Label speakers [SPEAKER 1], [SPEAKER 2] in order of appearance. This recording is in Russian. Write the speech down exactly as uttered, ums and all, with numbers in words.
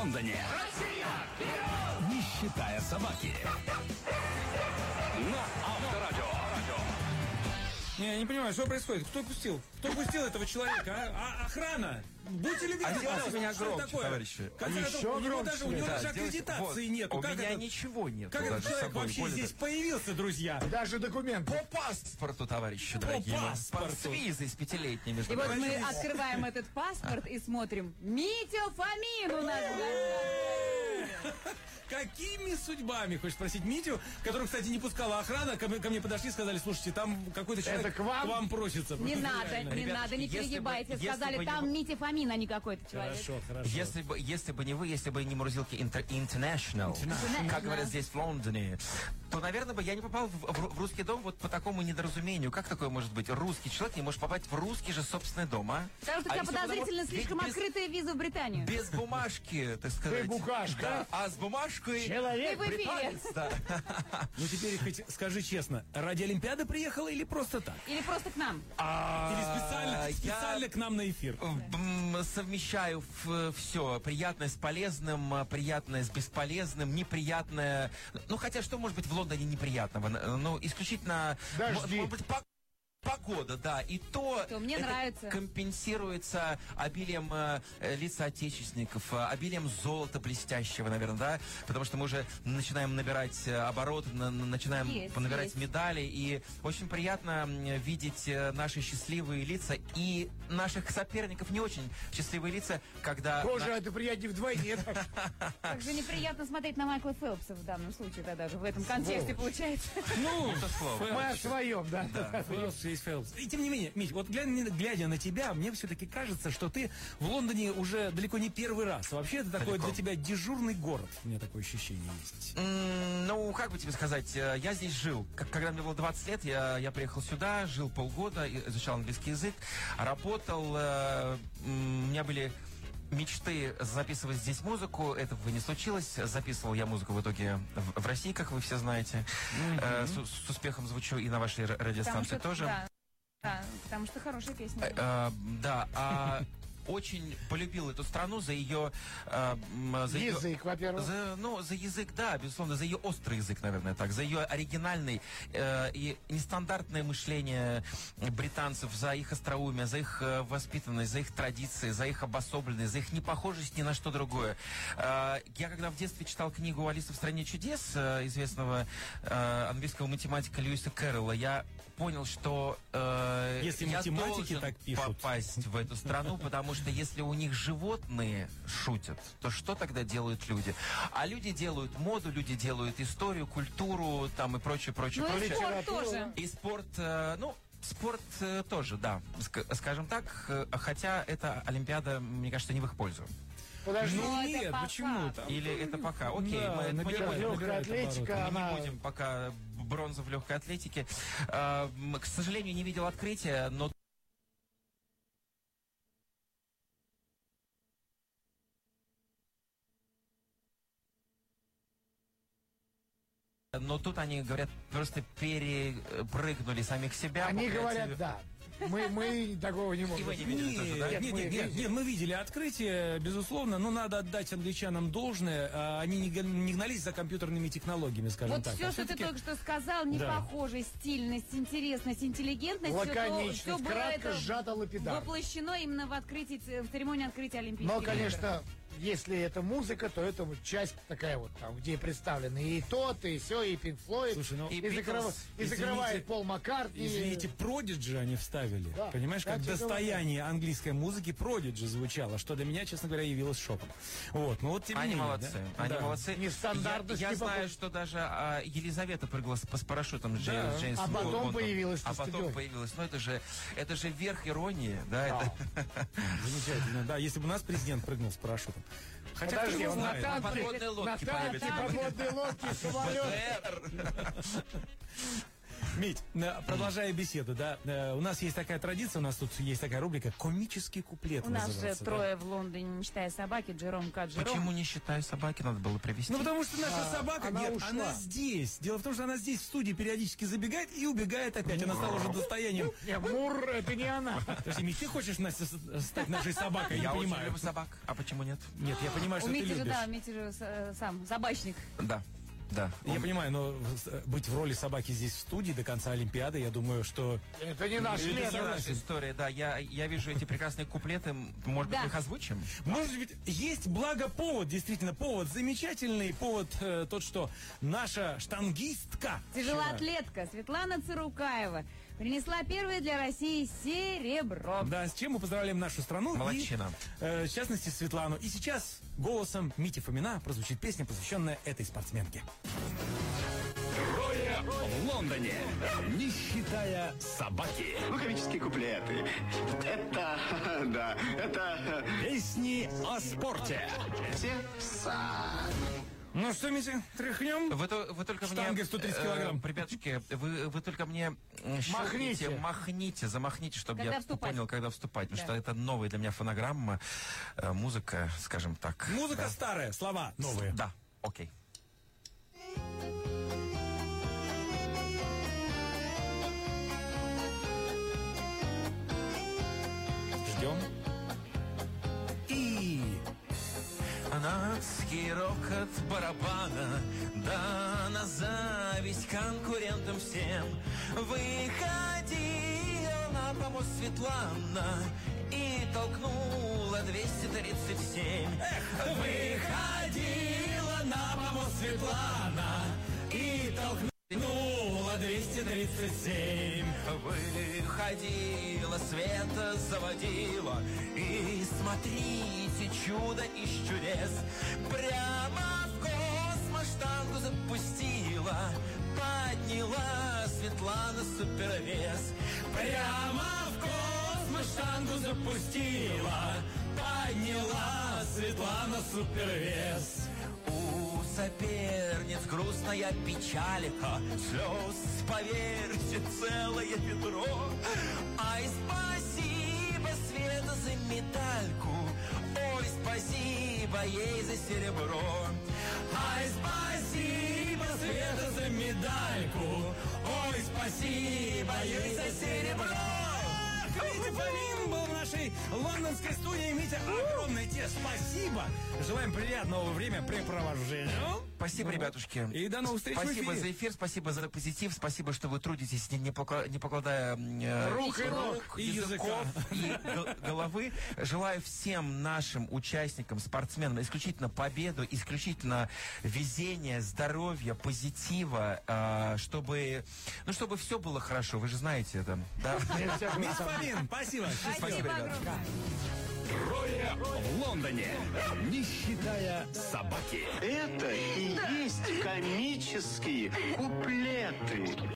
[SPEAKER 1] Лондоне. Россия! Вперед! Не считая собаки. На Авторадио.
[SPEAKER 2] Не, я не понимаю, что происходит. Кто пустил? Кто пустил этого человека? А? А, охрана! Будьте любезны,
[SPEAKER 3] а
[SPEAKER 2] пожалуйста.
[SPEAKER 3] меня
[SPEAKER 2] Что
[SPEAKER 3] громче,
[SPEAKER 2] такое?
[SPEAKER 3] товарищи.
[SPEAKER 2] Как
[SPEAKER 3] Еще
[SPEAKER 2] это, у него
[SPEAKER 3] громче.
[SPEAKER 2] даже, у него
[SPEAKER 3] Да,
[SPEAKER 2] даже аккредитации
[SPEAKER 3] вот,
[SPEAKER 2] нету.
[SPEAKER 3] У
[SPEAKER 2] как
[SPEAKER 3] меня
[SPEAKER 2] это,
[SPEAKER 3] ничего нет.
[SPEAKER 2] Как этот человек вообще
[SPEAKER 3] более
[SPEAKER 2] здесь появился, друзья?
[SPEAKER 4] Даже документы.
[SPEAKER 3] По паспорту, товарищи
[SPEAKER 2] По
[SPEAKER 3] дорогие.
[SPEAKER 2] паспорту.
[SPEAKER 3] С визой, с пятилетними.
[SPEAKER 5] И вот мы открываем этот паспорт и смотрим. Митя Фомин у нас.
[SPEAKER 2] Какими судьбами, хочешь спросить Митю, которую, кстати, не пускала охрана, ко мне, ко мне подошли, сказали, слушайте, там какой-то человек
[SPEAKER 4] Это к вам?
[SPEAKER 2] к вам просится.
[SPEAKER 5] Не надо,
[SPEAKER 2] Реально.
[SPEAKER 5] не
[SPEAKER 3] Ребятушки,
[SPEAKER 5] надо, не
[SPEAKER 3] если бы-
[SPEAKER 5] перегибайте.
[SPEAKER 3] если
[SPEAKER 5] Сказали,
[SPEAKER 3] бы
[SPEAKER 5] там
[SPEAKER 3] не-
[SPEAKER 5] Митя Фомин, а не какой-то человек.
[SPEAKER 2] Хорошо, хорошо.
[SPEAKER 3] Если бы, если бы не вы, если бы не Мурзилки Интер- International, как говорят здесь в Лондоне, то, наверное, бы я не попал в, в- в русский дом вот по такому недоразумению. Как такое может быть? Русский человек не может попасть в русский же собственный дом, а?
[SPEAKER 5] Потому что у
[SPEAKER 3] А
[SPEAKER 5] тебя
[SPEAKER 3] если
[SPEAKER 5] подозрительно
[SPEAKER 3] потому-
[SPEAKER 5] слишком
[SPEAKER 3] ведь без-
[SPEAKER 5] открытая виза в Британию.
[SPEAKER 3] Без бумажки, так сказать.
[SPEAKER 4] Ты букашка.
[SPEAKER 3] Да, а с бумажкой...
[SPEAKER 4] Человек.
[SPEAKER 5] Ты в эфире.
[SPEAKER 3] британец, да.
[SPEAKER 2] Ну теперь хоть скажи честно, ради Олимпиады приехала или просто так?
[SPEAKER 5] Или просто к нам.
[SPEAKER 2] Или специально,
[SPEAKER 3] я-
[SPEAKER 2] специально к нам на эфир?
[SPEAKER 3] М, Совмещаю все. Приятное с полезным, а, приятное с бесполезным, неприятное... Ну, хотя что может быть в Лондоне неприятного? Ну, исключительно...
[SPEAKER 4] Дожди.
[SPEAKER 3] Может быть, по- погода, да. И то,
[SPEAKER 5] То мне
[SPEAKER 3] это
[SPEAKER 5] нравится.
[SPEAKER 3] компенсируется обилием э, лиц соотечественников, э, обилием золота блестящего, наверное, да? Потому что мы уже начинаем набирать э, обороты, на- на- начинаем
[SPEAKER 5] Есть,
[SPEAKER 3] набирать
[SPEAKER 5] есть.
[SPEAKER 3] медали. И очень приятно м, видеть э, наши счастливые лица и наших соперников не очень счастливые лица, когда...
[SPEAKER 4] Тоже
[SPEAKER 3] на-
[SPEAKER 4] это приятнее вдвойне.
[SPEAKER 5] Как же неприятно смотреть на Майкла Фелпса в данном случае тогда же, в этом контексте получается.
[SPEAKER 2] Ну,
[SPEAKER 3] Это слово.
[SPEAKER 4] Мы о своем, да.
[SPEAKER 2] Фелпс есть Фелпс. И тем не менее, Мить, вот глядя, глядя на тебя, мне все-таки кажется, что ты в Лондоне уже далеко не первый раз. Вообще это такой
[SPEAKER 3] Далеко.
[SPEAKER 2] для тебя дежурный город. У меня такое ощущение есть.
[SPEAKER 3] М, Ну, как бы тебе сказать, э, я здесь жил. Как- Когда мне было двадцать лет, я, я приехал сюда, жил полгода, и- изучал английский язык, работал, э, м, у меня были мечты записывать здесь музыку. Этого не случилось. Записывал я музыку в итоге в, в России, как вы все знаете. Э, с, с успехом звучу и на вашей ра- радиостанции тоже.
[SPEAKER 5] Да, да, потому что хорошая песня.
[SPEAKER 3] Э, э, да, а очень полюбил эту страну за ее... э, м, за ее-
[SPEAKER 4] Язык, во-первых.
[SPEAKER 3] за, ну, за язык, да, безусловно, за ее острый язык, наверное, так, за ее оригинальный э, и нестандартное мышление британцев, за их остроумие, за их э, воспитанность, за их традиции, за их обособленность, за их непохожесть ни на что другое. Э, я когда в детстве читал книгу «Алиса в стране чудес» э, известного э, английского математика Льюиса Кэрролла, я понял, что э,
[SPEAKER 2] Если
[SPEAKER 3] я
[SPEAKER 2] математики
[SPEAKER 3] должен
[SPEAKER 2] так пишут.
[SPEAKER 3] попасть в эту страну, потому что если у них животные шутят, то что тогда делают люди? А люди делают моду, люди делают историю, культуру, там и прочее, прочее,
[SPEAKER 5] Ну и
[SPEAKER 3] прочее.
[SPEAKER 5] спорт тоже.
[SPEAKER 3] И спорт, э, ну, спорт э, тоже, да, ск- скажем так, э, хотя эта Олимпиада, мне кажется, не в их пользу.
[SPEAKER 4] Подожди.
[SPEAKER 2] Ну
[SPEAKER 5] это
[SPEAKER 2] нет,
[SPEAKER 5] пока.
[SPEAKER 2] почему? Там-
[SPEAKER 3] Или это пока? Окей,
[SPEAKER 2] Да,
[SPEAKER 3] мы, мы не
[SPEAKER 2] набирает,
[SPEAKER 3] будем...
[SPEAKER 4] Легкая
[SPEAKER 2] набирает
[SPEAKER 4] атлетика,
[SPEAKER 2] обороты.
[SPEAKER 3] Мы
[SPEAKER 4] она...
[SPEAKER 3] не будем пока бронза в легкой атлетике. Э, м, К сожалению, не видел открытия, но Но тут они, говорят, просто перепрыгнули самих себя.
[SPEAKER 4] Они
[SPEAKER 3] по
[SPEAKER 4] говорят,
[SPEAKER 3] креативу.
[SPEAKER 4] да. Мы, мы такого не
[SPEAKER 3] И
[SPEAKER 4] можем.
[SPEAKER 3] вы не видели тоже, да?
[SPEAKER 2] Нет, нет,
[SPEAKER 4] мы
[SPEAKER 2] нет, нет,
[SPEAKER 4] видели.
[SPEAKER 2] нет, мы видели открытие, безусловно, но надо отдать англичанам должное. а Они не, г- не гнались за компьютерными технологиями, скажем
[SPEAKER 5] Вот
[SPEAKER 2] так.
[SPEAKER 5] все,
[SPEAKER 2] А
[SPEAKER 5] что ты
[SPEAKER 2] все-таки-
[SPEAKER 5] только что сказал, не
[SPEAKER 2] Да.
[SPEAKER 5] похоже, стильность, интересность, интеллигентность,
[SPEAKER 4] Лаконичность,
[SPEAKER 5] все, было
[SPEAKER 4] кратко,
[SPEAKER 5] это
[SPEAKER 4] сжато, лапидарно.
[SPEAKER 5] воплощено именно в открытии, ц- в церемонии открытия Олимпийских
[SPEAKER 4] Но,
[SPEAKER 5] игр.
[SPEAKER 4] конечно, если это музыка, то это вот часть такая вот, там, где представлены и тот, и все, и Пинк Флойд,
[SPEAKER 2] Слушай, ну,
[SPEAKER 4] и,
[SPEAKER 3] и
[SPEAKER 4] закрыв-
[SPEAKER 3] Beatles,
[SPEAKER 4] и
[SPEAKER 2] извините,
[SPEAKER 4] закрывает Пол Маккартни.
[SPEAKER 2] Извините, Продиджи они вставили.
[SPEAKER 4] Да,
[SPEAKER 2] Понимаешь, как
[SPEAKER 4] кстати,
[SPEAKER 2] достояние английской музыки Продиджи звучало, что для меня, честно говоря, явилось шоком. Вот, ну вот тем не
[SPEAKER 3] Они
[SPEAKER 2] менее,
[SPEAKER 3] молодцы,
[SPEAKER 2] да?
[SPEAKER 3] они
[SPEAKER 2] Да.
[SPEAKER 3] молодцы.
[SPEAKER 4] Нестандартность
[SPEAKER 3] Я, я
[SPEAKER 4] не
[SPEAKER 3] знаю,
[SPEAKER 4] попал-
[SPEAKER 3] что даже а, Елизавета прыгала с, с парашютом с, Джей-
[SPEAKER 2] Да.
[SPEAKER 3] с Джеймсом
[SPEAKER 4] А потом
[SPEAKER 3] Бондом.
[SPEAKER 4] появилась
[SPEAKER 3] А
[SPEAKER 4] на
[SPEAKER 3] потом
[SPEAKER 4] стадионе.
[SPEAKER 3] появилась. Ну это же, это же верх иронии, да? Это...
[SPEAKER 2] Замечательно, да, если бы у нас президент прыгнул с парашютом. Хотя кто
[SPEAKER 4] Подожди,
[SPEAKER 2] его
[SPEAKER 4] он на
[SPEAKER 2] знает?
[SPEAKER 4] танке,
[SPEAKER 3] Подводные лодки
[SPEAKER 4] на танке,
[SPEAKER 3] появятся.
[SPEAKER 4] подводные лодки, самолет.
[SPEAKER 2] Мить, э, продолжая беседу, да, э, у нас есть такая традиция, у нас тут есть такая рубрика «Комический куплет»
[SPEAKER 5] У нас же
[SPEAKER 2] называется, да.
[SPEAKER 5] трое в Лондоне, не считая собаки, Джером Каджером.
[SPEAKER 3] Почему не считаю собаки, надо было привести?
[SPEAKER 2] Ну, потому что наша собака,
[SPEAKER 4] она
[SPEAKER 2] нет,
[SPEAKER 4] ушла.
[SPEAKER 2] она здесь. Дело в том, что она здесь в студии периодически забегает и убегает опять. Она стала уже достоянием.
[SPEAKER 4] Не, Мур, это не она.
[SPEAKER 2] Подожди, Мить, ты хочешь Настя, с- стать нашей собакой?
[SPEAKER 3] Я
[SPEAKER 2] Я не
[SPEAKER 3] очень
[SPEAKER 2] понимаю.
[SPEAKER 3] люблю собак. А почему нет?
[SPEAKER 2] Нет, я понимаю,
[SPEAKER 5] У
[SPEAKER 2] что ты
[SPEAKER 5] Мити же,
[SPEAKER 2] любишь.
[SPEAKER 5] да, Мити же э, сам собачник.
[SPEAKER 3] Да, да.
[SPEAKER 2] Я понимаю, но э, быть в роли собаки здесь в студии до конца Олимпиады, я думаю, что...
[SPEAKER 4] Это не наш
[SPEAKER 3] Это
[SPEAKER 4] метод.
[SPEAKER 3] не наша история, да. Я, я вижу эти прекрасные куплеты. Может быть,
[SPEAKER 5] Да.
[SPEAKER 3] мы их озвучим?
[SPEAKER 2] Может быть, есть благо повод, действительно, повод замечательный, повод э, тот, что наша штангистка...
[SPEAKER 5] Тяжелоатлетка Светлана Цурукаева принесла первое для России серебро.
[SPEAKER 2] Да, с чем мы поздравляем нашу страну.
[SPEAKER 3] Молодчина.
[SPEAKER 2] И, э, в частности, Светлану. И сейчас голосом Мити Фомина прозвучит песня, посвященная этой спортсменке.
[SPEAKER 1] Трое в Лондоне, не считая собаки.
[SPEAKER 6] Ну, комические куплеты. Это, да, это
[SPEAKER 1] Песни о спорте.
[SPEAKER 6] Текса.
[SPEAKER 2] Ну что, Митя, тряхнем?
[SPEAKER 3] Вы, то- вы только
[SPEAKER 2] Штанга
[SPEAKER 3] мне...
[SPEAKER 2] сто тридцать
[SPEAKER 3] э,
[SPEAKER 2] килограмм.
[SPEAKER 3] Ребятушки, вы, вы только мне м, щелкните,
[SPEAKER 4] Махните.
[SPEAKER 3] махните, замахните, чтобы
[SPEAKER 5] Когда
[SPEAKER 3] я
[SPEAKER 5] вступать.
[SPEAKER 3] понял, когда вступать. Потому
[SPEAKER 5] Да.
[SPEAKER 3] что это новая для меня фонограмма, э, музыка, скажем так.
[SPEAKER 2] Музыка
[SPEAKER 3] Да.
[SPEAKER 2] старая, слова новые.
[SPEAKER 3] Да, окей.
[SPEAKER 2] Ждем. И...
[SPEAKER 3] Анадский рокот барабана, да на зависть конкурентам всем. Выходила на помост Светлана и толкнула двести тридцать семь.
[SPEAKER 2] Выходила на помост Светлана и толкнула двести тридцать семь.
[SPEAKER 3] Выходила, Света заводила, и смотрите, чудо из чудес. Прямо в космос штангу запустила, подняла Светлана супервес.
[SPEAKER 2] Прямо в космос штангу запустила, подняла Светлана супервес.
[SPEAKER 3] У соперниц грустная печалика, слез, поверьте, целое ведро. Ай, спасибо, Света, за медальку, ой, спасибо ей за серебро.
[SPEAKER 2] Ай, спасибо, Света, за медальку, ой, спасибо ей за серебро. Митя Фомин был в нашей лондонской студии. Митя, огромное тебе спасибо. Желаем приятного времяпрепровождения.
[SPEAKER 3] Спасибо, ребятушки.
[SPEAKER 2] И до новых встреч в
[SPEAKER 3] Спасибо
[SPEAKER 2] эфире.
[SPEAKER 3] за эфир, спасибо за позитив, спасибо, что вы трудитесь, не, не покла- не покладая э,
[SPEAKER 4] Рук и ног.
[SPEAKER 2] И
[SPEAKER 3] языков и гол- головы. Желаю всем нашим участникам, спортсменам исключительно победу, исключительно везения, здоровья, позитива, э, чтобы, ну, чтобы все было хорошо. Вы же знаете это, да?
[SPEAKER 2] Митя Фомин, спасибо.
[SPEAKER 3] Спасибо, ребят.
[SPEAKER 5] огромное.
[SPEAKER 1] Трое в Лондоне, не считая собаки.
[SPEAKER 6] Это и есть комические куплеты.